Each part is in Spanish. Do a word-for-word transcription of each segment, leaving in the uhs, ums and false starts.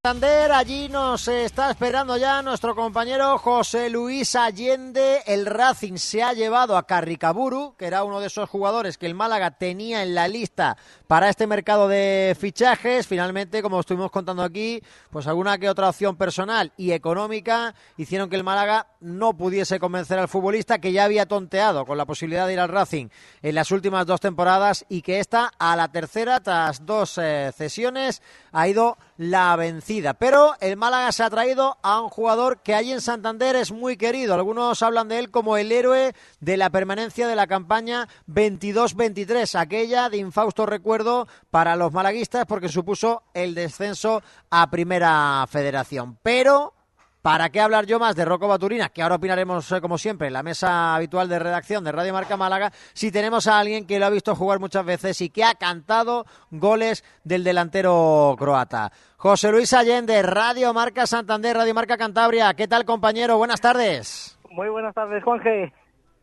Santander, allí nos está esperando ya nuestro compañero José Luis Allende. El Racing se ha llevado a Carricaburu, que era uno de esos jugadores que el Málaga tenía en la lista para este mercado de fichajes. Finalmente, como estuvimos contando aquí, pues alguna que otra opción personal y económica hicieron que el Málaga no pudiese convencer al futbolista, que ya había tonteado con la posibilidad de ir al Racing en las últimas dos temporadas y que esta, a la tercera, tras dos eh, cesiones, ha ido la vencida. Pero el Málaga se ha traído a un jugador que allí en Santander es muy querido. Algunos hablan de él como el héroe de la permanencia de la campaña veintidós veintitrés, aquella de infausto recuerdo para los malaguistas porque supuso el descenso a Primera Federación. Pero ¿para qué hablar yo más de Rocco Baturina? Que ahora opinaremos, eh, como siempre, en la mesa habitual de redacción de Radio Marca Málaga, si tenemos a alguien que lo ha visto jugar muchas veces y que ha cantado goles del delantero croata. José Luis Allende, Radio Marca Santander, Radio Marca Cantabria. ¿Qué tal, compañero? Buenas tardes. Muy buenas tardes, Juanje.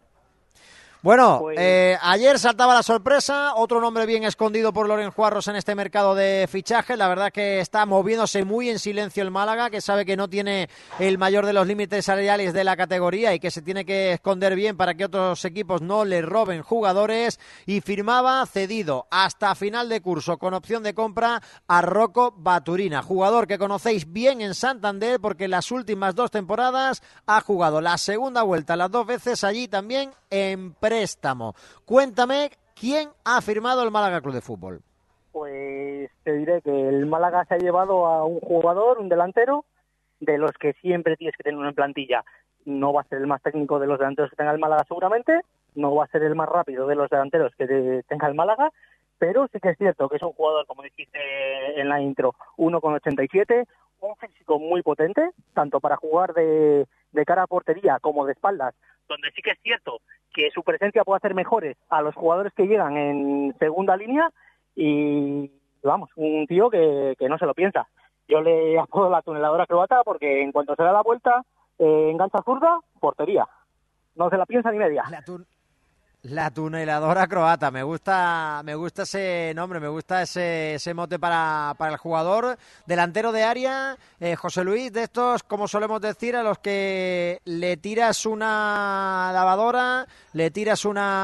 Bueno, pues... eh, ayer saltaba la sorpresa, otro nombre bien escondido por Loren Juarros en este mercado de fichajes. La verdad que está moviéndose muy en silencio el Málaga, que sabe que no tiene el mayor de los límites salariales de la categoría y que se tiene que esconder bien para que otros equipos no le roben jugadores, y firmaba cedido hasta final de curso con opción de compra a Rocco Baturina, jugador que conocéis bien en Santander porque en las últimas dos temporadas ha jugado la segunda vuelta las dos veces allí también en préstamo. Cuéntame, ¿quién ha firmado el Málaga Club de Fútbol? Pues te diré que el Málaga se ha llevado a un jugador, un delantero, de los que siempre tienes que tener uno en plantilla. No va a ser el más técnico de los delanteros que tenga el Málaga seguramente, no va a ser el más rápido de los delanteros que tenga el Málaga, pero sí que es cierto que es un jugador, como dijiste en la intro, uno con ochenta y siete, un físico muy potente, tanto para jugar de, de cara a portería como de espaldas, donde sí que es cierto que su presencia puede hacer mejores a los jugadores que llegan en segunda línea, y vamos, un tío que, que no se lo piensa. Yo le apodo la tuneladora croata porque en cuanto se da la vuelta, eh, engancha zurda, portería. No se la piensa ni media. La, tun la tuneladora croata, me gusta me gusta ese nombre, me gusta ese, ese mote para, para el jugador. Delantero de área, eh, José Luis, de estos, como solemos decir, a los que le tiras una lavadora, le tiras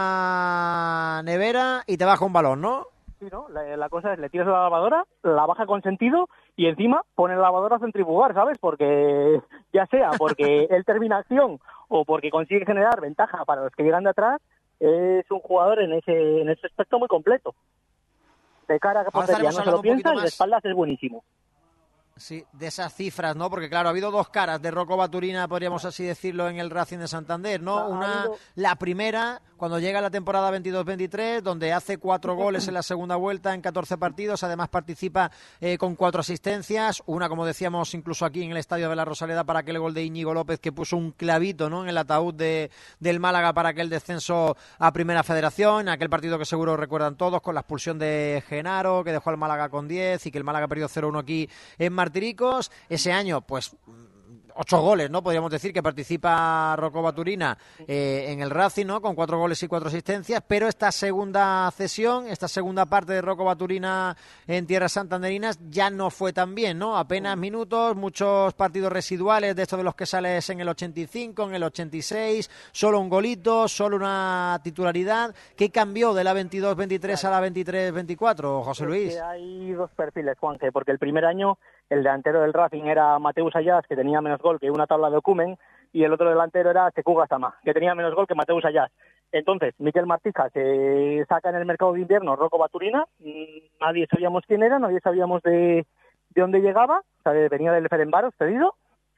una nevera y te baja un balón, ¿no? Sí, ¿no? La, la cosa es, le tiras la lavadora, la baja con sentido y encima pone la lavadora a centrifugar, ¿sabes? Porque ya sea porque él termina acción o porque consigue generar ventaja para los que llegan de atrás, es un jugador en ese en ese aspecto muy completo. De cara a portería no se lo piensa y de espaldas es buenísimo. Sí, de esas cifras, ¿no? Porque claro, ha habido dos caras de Rocco Baturina, podríamos así decirlo, en el Racing de Santander, ¿no? Ha, Una, ha habido... la primera, cuando llega la temporada veintidós veintitrés, donde hace cuatro goles en la segunda vuelta en catorce partidos, además participa eh, con cuatro asistencias, una, como decíamos, incluso aquí en el Estadio de la Rosaleda para aquel gol de Íñigo López, que puso un clavito, ¿no?, en el ataúd de, del Málaga para aquel descenso a Primera Federación, aquel partido que seguro recuerdan todos, con la expulsión de Genaro, que dejó al Málaga con diez y que el Málaga perdió cero uno aquí en Martiricos. Ese año, pues, ocho goles, ¿no? Podríamos decir que participa Rocco Baturina eh, en el Racing, ¿no? Con cuatro goles y cuatro asistencias, pero esta segunda cesión, esta segunda parte de Rocco Baturina en tierras santanderinas ya no fue tan bien, ¿no? Apenas minutos, muchos partidos residuales de estos de los que sales en el ochenta y cinco, en el ochenta y seis, solo un golito, solo una titularidad. ¿Qué cambió de la veintidós veintitrés a la veintitrés veinticuatro, José Luis? Es que hay dos perfiles, Juanje, porque el primer año el delantero del Racing era Mateus Ayas, que tenía menos gol que una tabla de Ocumen, y el otro delantero era Sekou Gassama, que tenía menos gol que Mateus Ayas. Entonces, Miquel Martija se saca en el mercado de invierno Rocco Baturina, nadie sabíamos quién era, nadie sabíamos de, de dónde llegaba, o sea, venía del Ferencváros cedido,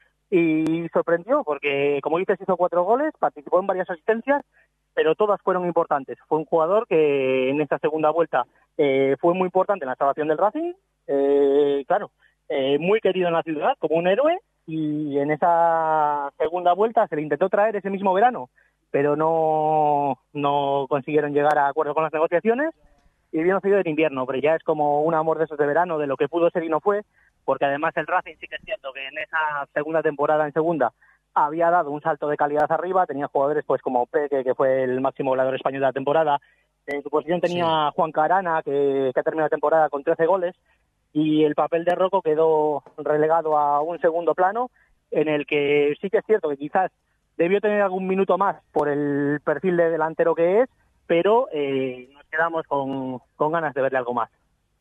y sorprendió porque, como dices, hizo cuatro goles, participó en varias asistencias, pero todas fueron importantes. Fue un jugador que en esta segunda vuelta eh, fue muy importante en la salvación del Racing, eh, claro, Eh, muy querido en la ciudad, como un héroe, y en esa segunda vuelta se le intentó traer ese mismo verano, pero no, no consiguieron llegar a acuerdo con las negociaciones, y vino cedido en invierno, pero ya es como un amor de esos de verano, de lo que pudo ser y no fue, porque además el Racing sí que es cierto que en esa segunda temporada en segunda había dado un salto de calidad arriba, tenía jugadores pues como Peque, que fue el máximo goleador español de la temporada, en su posición tenía sí. Juan Carana, que, que ha terminado la temporada con trece goles, y el papel de Rocco quedó relegado a un segundo plano, en el que sí que es cierto que quizás debió tener algún minuto más por el perfil de delantero que es, pero eh, nos quedamos con, con ganas de verle algo más.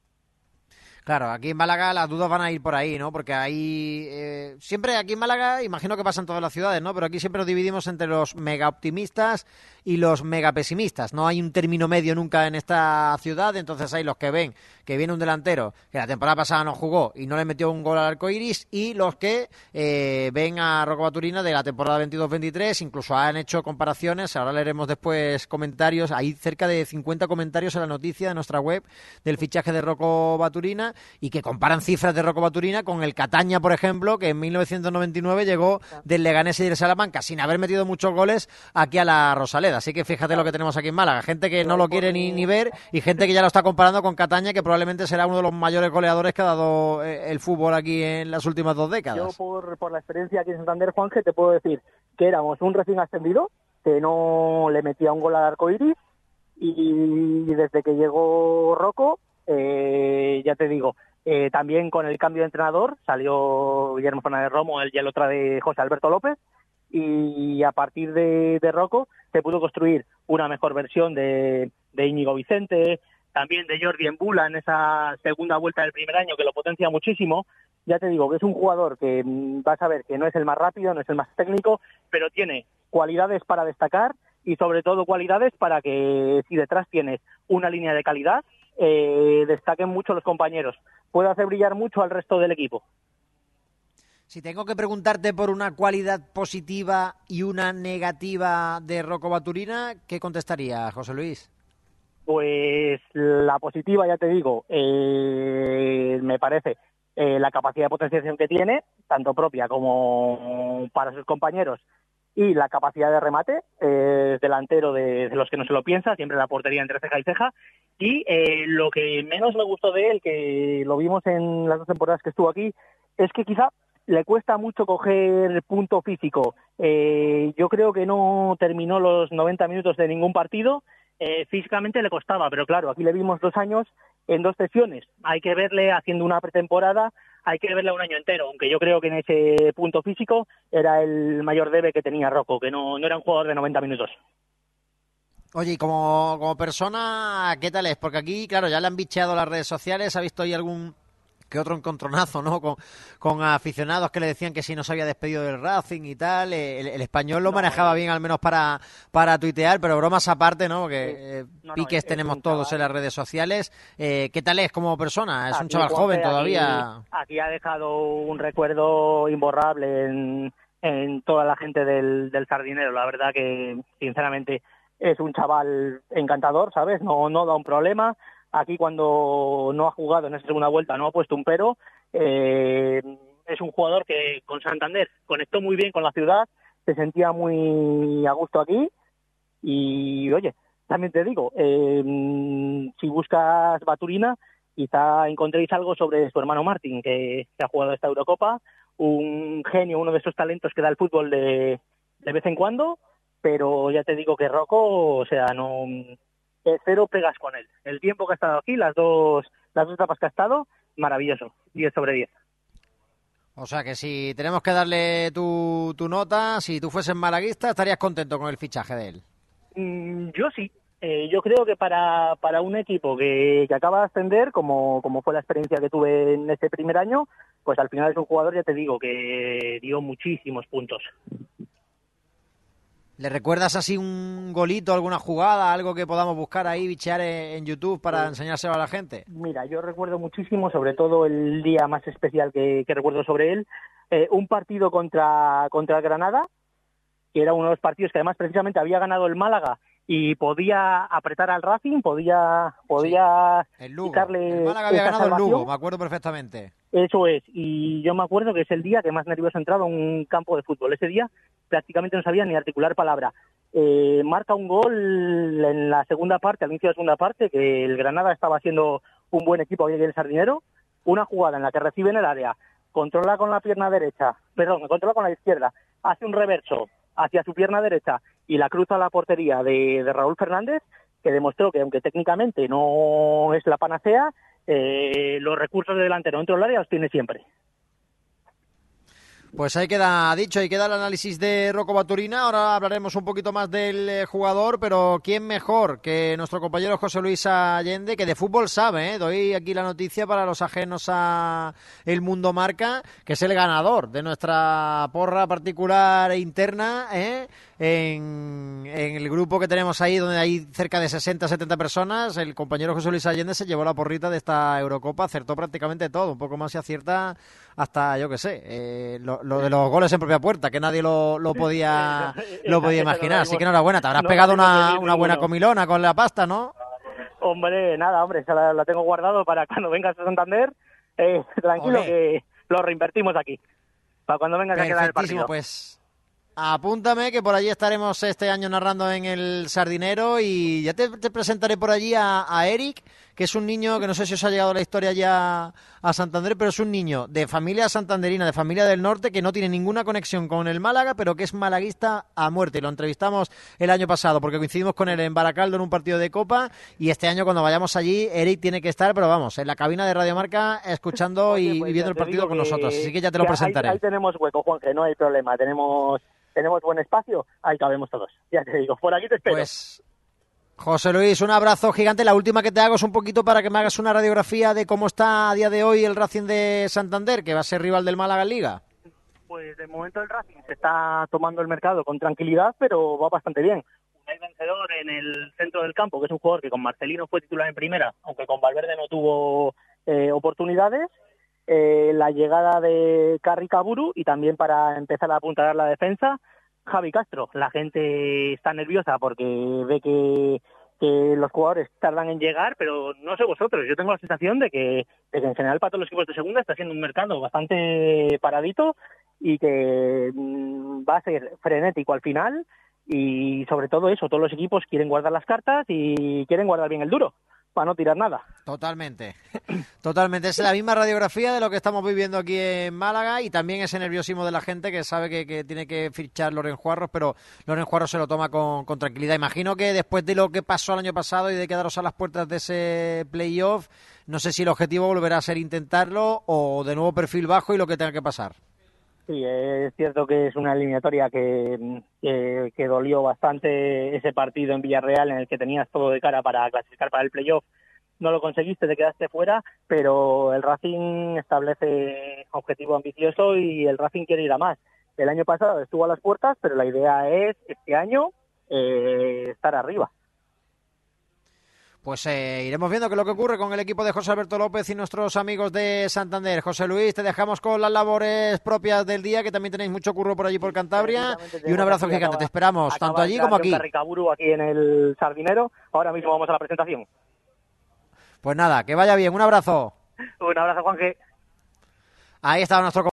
Claro, aquí en Málaga las dudas van a ir por ahí, ¿no? Porque ahí, eh, siempre aquí en Málaga, imagino que pasa en todas las ciudades, ¿no? Pero aquí siempre nos dividimos entre los mega optimistas y los mega pesimistas. No hay un término medio nunca en esta ciudad, entonces hay los que ven que viene un delantero que la temporada pasada no jugó y no le metió un gol al arco iris, y los que eh, ven a Rocco Baturina de la temporada veintidós veintitrés, incluso han hecho comparaciones, ahora leeremos después comentarios, hay cerca de cincuenta comentarios en la noticia de nuestra web del fichaje de Rocco Baturina, y que comparan cifras de Rocco Baturina con el Cataña, por ejemplo, que en mil novecientos noventa y nueve llegó del Leganés y del Salamanca sin haber metido muchos goles aquí a la Rosaleda. Así que fíjate lo que tenemos aquí en Málaga, gente que no lo quiere ni, ni ver, y gente que ya lo está comparando con Cataña, que probablemente será uno de los mayores goleadores que ha dado el fútbol aquí en las últimas dos décadas. Yo por, por la experiencia aquí en Santander, Juanje, te puedo decir que éramos un recién ascendido, que no le metía un gol al arco iris, y desde que llegó Rocco, Eh, ya te digo, eh, también con el cambio de entrenador salió Guillermo Fernández Romo, él y el otra de José Alberto López, y a partir de, de Rocco se pudo construir una mejor versión de, de Íñigo Vicente, también de Jordi Embula en esa segunda vuelta del primer año, que lo potencia muchísimo. Ya te digo que es un jugador que vas a ver que no es el más rápido, no es el más técnico, pero tiene cualidades para destacar, y sobre todo cualidades para que, si detrás tienes una línea de calidad, Eh, destaquen mucho los compañeros. Puede hacer brillar mucho al resto del equipo. Si tengo que preguntarte por una cualidad positiva y una negativa de Rocco Baturina, ¿qué contestaría, José Luis? Pues la positiva, ya te digo, eh, me parece eh, la capacidad de potenciación que tiene, tanto propia como para sus compañeros, y la capacidad de remate, eh, delantero de, de los que no se lo piensa, siempre la portería entre ceja y ceja. Y eh, lo que menos me gustó de él, que lo vimos en las dos temporadas que estuvo aquí, es que quizá le cuesta mucho coger punto físico. Eh, yo creo que no terminó los noventa minutos de ningún partido, eh, físicamente le costaba, pero claro, aquí le vimos dos años en dos sesiones. Hay que verle haciendo una pretemporada, hay que verle un año entero, aunque yo creo que en ese punto físico era el mayor debe que tenía Rocco, que no, no era un jugador de noventa minutos. Oye, y como, como persona, ¿qué tal es? Porque aquí, claro, ya le han bicheado las redes sociales, ¿ha visto ahí algún que otro encontronazo, ¿no? Con, con aficionados que le decían que si no se había despedido del Racing y tal. El, el español lo no, manejaba bien, al menos para, para tuitear, pero bromas aparte, ¿no? Porque eh, no, no, piques es, tenemos es todos chaval en las redes sociales. Eh, ¿Qué tal es como persona? Es aquí, un chaval joven aquí, todavía. Aquí ha dejado un recuerdo imborrable en, en toda la gente del, del Sardinero. La verdad que, sinceramente, es un chaval encantador, ¿sabes? No, no da un problema. Aquí cuando no ha jugado en esta segunda vuelta no ha puesto un pero. Eh, es un jugador que con Santander conectó muy bien con la ciudad, se sentía muy a gusto aquí. Y oye, también te digo, eh, si buscas Baturina, quizá encontréis algo sobre su hermano Martín, que, que ha jugado esta Eurocopa, un genio, uno de esos talentos que da el fútbol de, de vez en cuando, pero ya te digo que Rocco, o sea, no... cero pegas con él. El tiempo que ha estado aquí, las dos las dos etapas que ha estado, maravilloso, diez sobre diez. O sea que si tenemos que darle tu, tu nota, si tú fueses malaguista, estarías contento con el fichaje de él. Mm, yo sí. Eh, yo creo que para, para un equipo que, que acaba de ascender, como, como fue la experiencia que tuve en este primer año, pues al final es un jugador, ya te digo, que dio muchísimos puntos. ¿Le recuerdas así un golito, alguna jugada, algo que podamos buscar ahí, bichear en YouTube para sí. enseñárselo a la gente? Mira, yo recuerdo muchísimo, sobre todo el día más especial que, que recuerdo sobre él, eh, un partido contra, contra el Granada, que era uno de los partidos que además precisamente había ganado el Málaga y podía apretar al Racing, podía podía sí, el Lugo. quitarle el Málaga había ganado salvación. el Lugo, me acuerdo perfectamente. Eso es, y yo me acuerdo que es el día que más nervioso he entrado en un campo de fútbol. Ese día prácticamente no sabía ni articular palabra. Eh, marca un gol en la segunda parte, al inicio de la segunda parte, que el Granada estaba haciendo un buen equipo aquí en el Sardinero, una jugada en la que recibe en el área, controla con la pierna derecha, perdón, controla con la izquierda, hace un reverso hacia su pierna derecha y la cruza a la portería de, de Raúl Fernández, que demostró que aunque técnicamente no es la panacea, eh, los recursos de delantero dentro del área los tiene siempre. Pues ahí queda dicho, ahí queda el análisis de Rocco Baturina. Ahora hablaremos un poquito más del eh, jugador, pero ¿quién mejor que nuestro compañero José Luis Allende, que de fútbol sabe? ¿eh? Doy aquí la noticia para los ajenos a El Mundo Marca, que es el ganador de nuestra porra particular e interna, ¿eh? en, en el grupo que tenemos ahí, donde hay cerca de sesenta, setenta personas. El compañero José Luis Allende se llevó la porrita de esta Eurocopa, acertó prácticamente todo, un poco más se acierta hasta, yo qué sé, eh, lo, lo de los goles en propia puerta, que nadie lo, lo podía lo podía imaginar. Así que enhorabuena, te habrás no pegado una, una una buena comilona con la pasta, ¿no? Hombre, nada, hombre, esa la, la tengo guardado para cuando vengas a Santander, eh, tranquilo, Olé. que lo reinvertimos aquí, para cuando vengas a quedar el Perfectísimo, partido. pues apúntame que por allí estaremos este año narrando en el Sardinero y ya te, te presentaré por allí a, a Eric, que es un niño que no sé si os ha llegado la historia ya a Santander, pero es un niño de familia santanderina, de familia del norte, que no tiene ninguna conexión con el Málaga, pero que es malaguista a muerte. Y lo entrevistamos el año pasado porque coincidimos con él en Baracaldo en un partido de Copa, y este año cuando vayamos allí, Eric tiene que estar, pero vamos, en la cabina de Radio Marca escuchando Oye, y, pues y viendo el te partido digo con que- nosotros. Así que ya te lo que ahí- presentaré. Ahí, tenemos hueco, Juanje, no hay problema, tenemos tenemos buen espacio, ahí cabemos todos, ya te digo, por aquí te espero. Pues José Luis, un abrazo gigante. La última que te hago es un poquito para que me hagas una radiografía de cómo está a día de hoy el Racing de Santander, que va a ser rival del Málaga en Liga. Pues de momento el Racing se está tomando el mercado con tranquilidad, pero va bastante bien. Hay vencedor en el centro del campo, que es un jugador que con Marcelino fue titular en primera, aunque con Valverde no tuvo eh, oportunidades. Eh, la llegada de Carri Caburu y también para empezar a apuntalar la defensa, Javi Castro. La gente está nerviosa porque ve que, que los jugadores tardan en llegar, pero no sé vosotros, yo tengo la sensación de que, de que en general para todos los equipos de segunda está siendo un mercado bastante paradito y que mmm, va a ser frenético al final, y sobre todo eso, todos los equipos quieren guardar las cartas y quieren guardar bien el duro para no tirar nada. Totalmente, totalmente. Es la misma radiografía de lo que estamos viviendo aquí en Málaga, y también ese nerviosismo de la gente que sabe que, que tiene que fichar Loren Juarros, pero Loren Juarros se lo toma con, con tranquilidad. Imagino que después de lo que pasó el año pasado y de quedaros a las puertas de ese playoff, no sé si el objetivo volverá a ser intentarlo o de nuevo perfil bajo y lo que tenga que pasar. Sí, es cierto que es una eliminatoria que, que, que dolió bastante ese partido en Villarreal en el que tenías todo de cara para clasificar para el playoff. No lo conseguiste, te quedaste fuera, pero el Racing establece objetivo ambicioso y el Racing quiere ir a más. El año pasado estuvo a las puertas, pero la idea es este año eh, estar arriba. Pues eh, iremos viendo qué es lo que ocurre con el equipo de José Alberto López y nuestros amigos de Santander. José Luis, te dejamos con las labores propias del día, que también tenéis mucho curro por allí por Cantabria, y un abrazo gigante. Acaba, te esperamos, tanto allí como aquí. Carricaburu aquí en el Sardinero. Ahora mismo vamos a la presentación. Pues nada, que vaya bien, un abrazo. Un abrazo, Juanje. Ahí está nuestro